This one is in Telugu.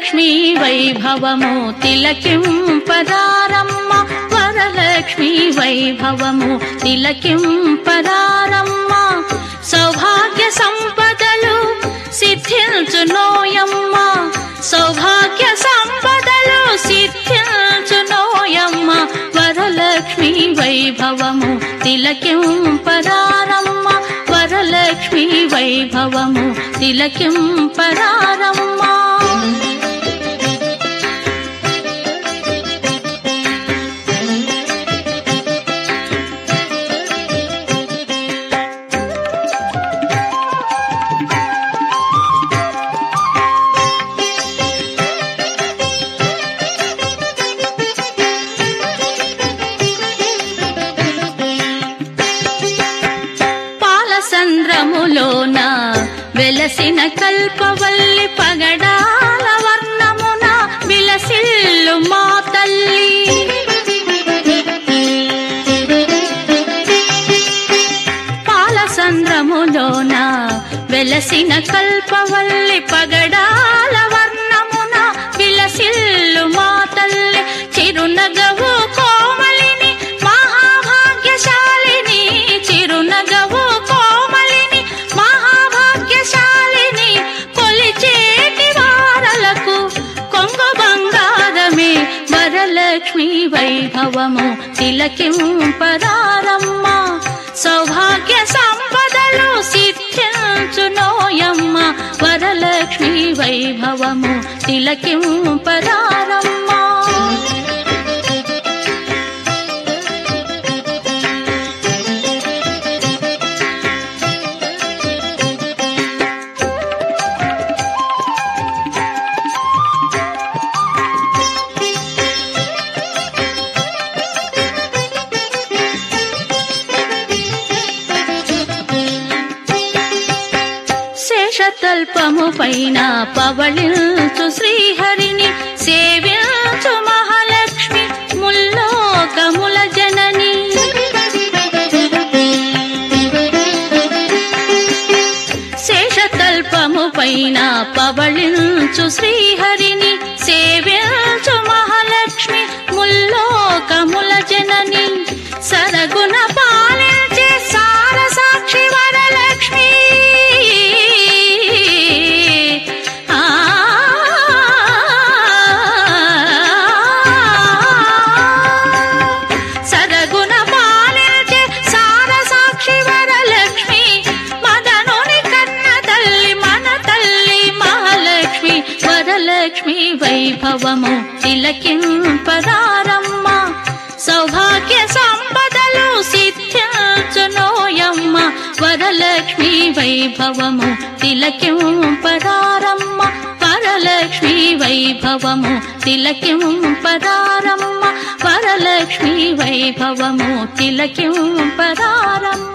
వరలక్ష్మీ వైభవము తిలకింపరారమ్మ వరలక్ష్మీ వైభవము తిలకింపరారమ్మ సౌభాగ్య సంపదలు సిద్ధించునోయమ్మ సౌభాగ్య సంపదలు సిద్ధించునోయమ్మ వరలక్ష్మీ వైభవము తిలకింపరారమ్మ వరలక్ష్మీ వైభవము తిలకింపరారమ్మ సంద్రములోన వెలసిన కల్పవల్లి పగడాల వర్ణమున విలసిల్లు మా తల్లి పాల సంద్రములోన వెలసిన కల్పవల్లి పగడాల వర్ణమున విలసిల్లు మా తల్లి చిరునగవు కోమలిని మహాభాగ్యశాలిని చిరునగవు వరలక్ష్మీ వైభవము తిలకింపరారమ్మ సౌభాగ్య సంపదలు సిద్ధించునోయమ్మ వరలక్ష్మీ వైభవము తిలకింపరారమ్మ శేషతల్పము పైన పవళించు శ్రీహరిని సేవించు మహాలక్ష్మి ముల్లోకముల జనని శేషతల్పము పైన పవళించు శ్రీహరిని సేవించు మహాలక్ష్మి ముల్లోకముల జనని సరగుణ పాలించే సారసాక్షి వరలక్ష్మి వరలక్ష్మీ వైభవము తిలకింపరారమ్మ సౌభాగ్య సంపదలు సిద్ధించునోయమ్మ వరలక్ష్మీ వైభవము తిలకింపరారమ్మ వరలక్ష్మీ వైభవము తిలకింపరారమ్మ వరలక్ష్మీ వైభవము తిలకింపరారమ్మ